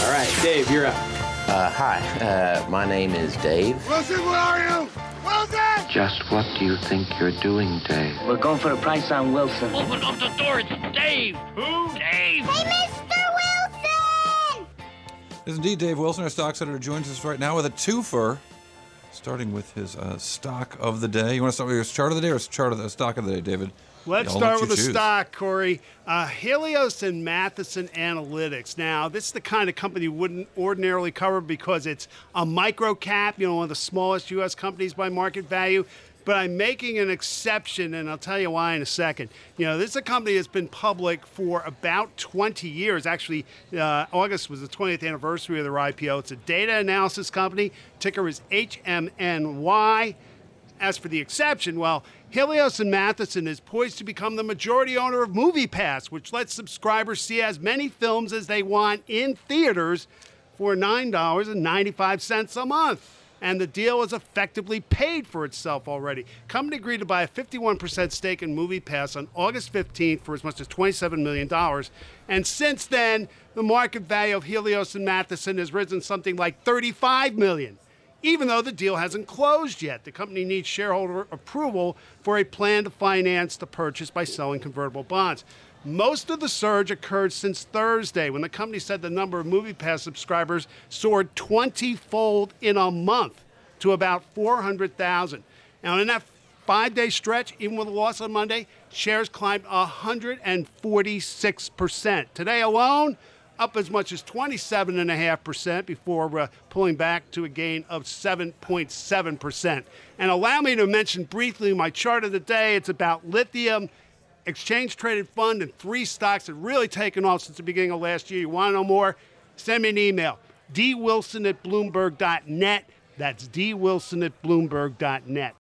All right, Dave, you're up. Hi, my name is Dave. Wilson, where are you? Wilson! Just what do you think you're doing, Dave? We're going for the price on Wilson. Open up the door, it's Dave! Who? Dave! Hey, Mr. Wilson! Is indeed Dave Wilson, our stock editor, joins us right now with a twofer, starting with his stock of the day. You want to start with your chart of the day or stock of the day, David? Let's start with the stock, Corey. Helios and Matheson Analytics. Now, this is the kind of company you wouldn't ordinarily cover because it's a micro cap, one of the smallest U.S. companies by market value. But I'm making an exception, and I'll tell you why in a second. This is a company that's been public for about 20 years. Actually, August was the 20th anniversary of their IPO. It's a data analysis company. Ticker is HMNY. As for the exception, Helios and Matheson is poised to become the majority owner of MoviePass, which lets subscribers see as many films as they want in theaters for $9.95 a month. And the deal has effectively paid for itself already. Company agreed to buy a 51% stake in MoviePass on August 15th for as much as $27 million. And since then, the market value of Helios and Matheson has risen something like $35 million. Even though the deal hasn't closed yet, the company needs shareholder approval for a plan to finance the purchase by selling convertible bonds. Most of the surge occurred since Thursday, when the company said the number of MoviePass subscribers soared 20-fold in a month to about 400,000. Now, in that 5-day stretch, even with a loss on Monday, shares climbed 146%. Today alone, up as much as 27.5% before pulling back to a gain of 7.7%. And allow me to mention briefly my chart of the day. It's about lithium, exchange-traded fund, and 3 stocks that have really taken off since the beginning of last year. You want to know more? Send me an email, dwilson@bloomberg.net. That's dwilson@bloomberg.net.